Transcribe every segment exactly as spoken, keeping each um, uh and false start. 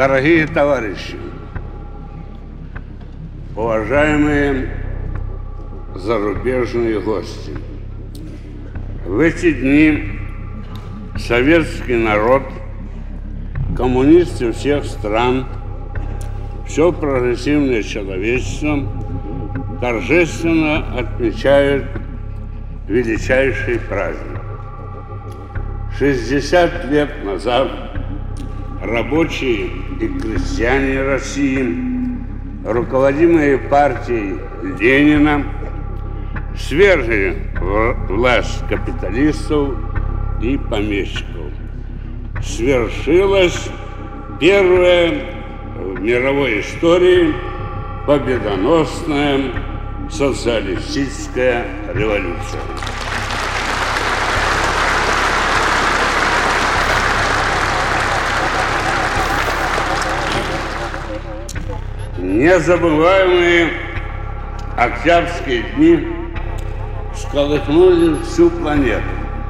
Дорогие товарищи, уважаемые зарубежные гости, в эти дни советский народ, коммунисты всех стран, все прогрессивное человечество торжественно отмечают величайший праздник. шестьдесят лет назад рабочие и крестьяне России, руководимые партией Ленина, свергли власть капиталистов и помещиков. Свершилась первая в мировой истории победоносная социалистическая революция. Незабываемые октябрьские дни всколыхнули всю планету.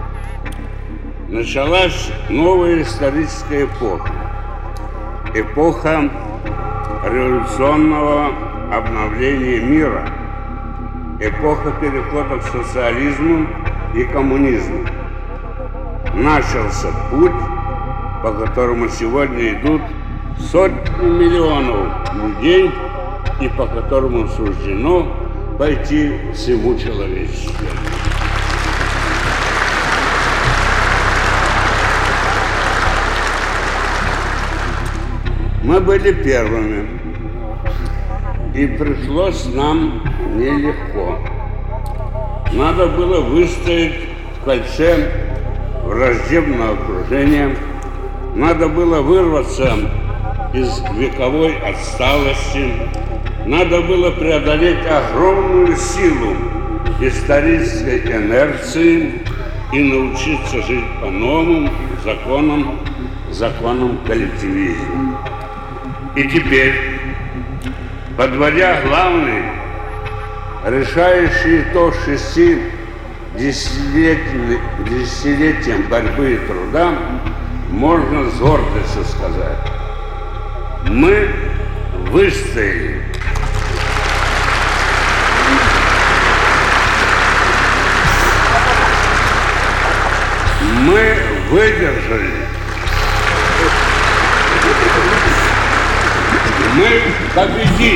Началась новая историческая эпоха. Эпоха революционного обновления мира. Эпоха перехода к социализму и коммунизму. Начался путь, по которому сегодня идут сотни миллионов людей и по которому суждено пойти всему человечеству. Мы были первыми, и пришлось нам нелегко. Надо было выстоять в кольце враждебного окружения, надо было вырваться из вековой отсталости, надо было преодолеть огромную силу исторической инерции и научиться жить по новым законам, законам коллективизма. И теперь, подводя главный, решающий итог шести десятилетиям борьбы и труда, можно с гордостью сказать: мы выстояли. Мы выдержали. Мы победили.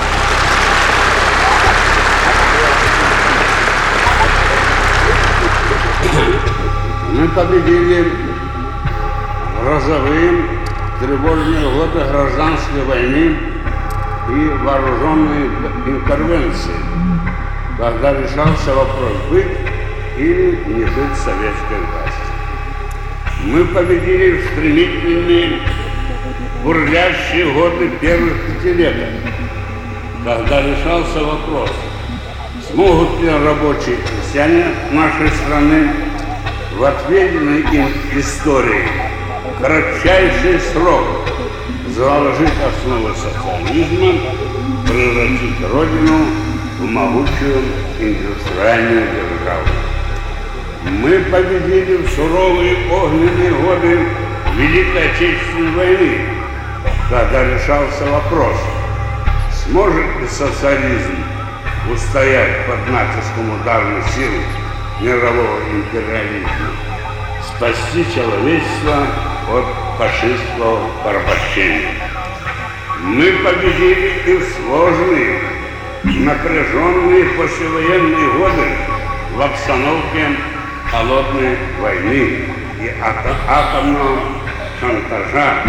Мы победили грозовые тревожные годы гражданской войны и вооруженной интервенции, когда решался вопрос быть или не быть советской властью. Мы победили в стремительные, бурлящие годы первых пятилеток, когда решался вопрос, смогут ли рабочие крестьяне нашей страны в отведенной им истории кратчайший срок заложить основы социализма, превратить Родину в могучую индустриальную державу. Мы победили в суровые огненные годы Великой Отечественной войны, когда решался вопрос, сможет ли социализм устоять под натиском ударной силы мирового империализма, спасти человечество от фашистского порабощения. Мы победили и в сложные, напряженные послевоенные годы в обстановке холодной войны и атомного шантажа.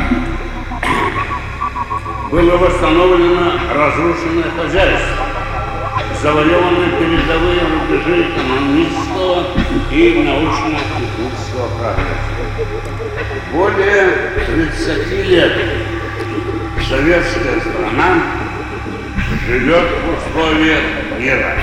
Было восстановлено разрушенное хозяйство, завоеваны передовые рубежи экономического и научно-технического прогресса. Более тридцати лет советская страна живет в условиях мира.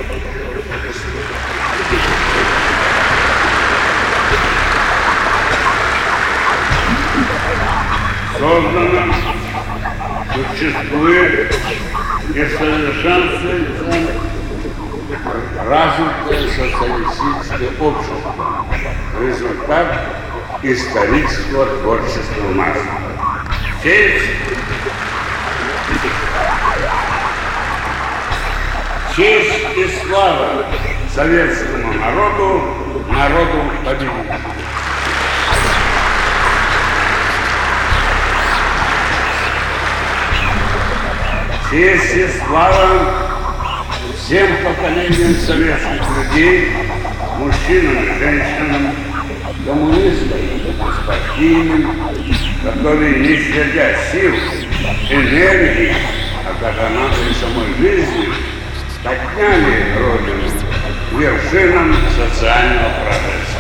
Создано, существует и совершенствуется развитое социалистическое общество, результат исторического творчества масс. Честь, честь и слава советскому народу, народу победителю. Честь и слава всем поколениям советских людей, мужчинам и женщинам, коммунистам и беспартийным, которые, не щадя сил, энергии, а даже нашей самой жизни, подняли Родину к вершинам социального прогресса.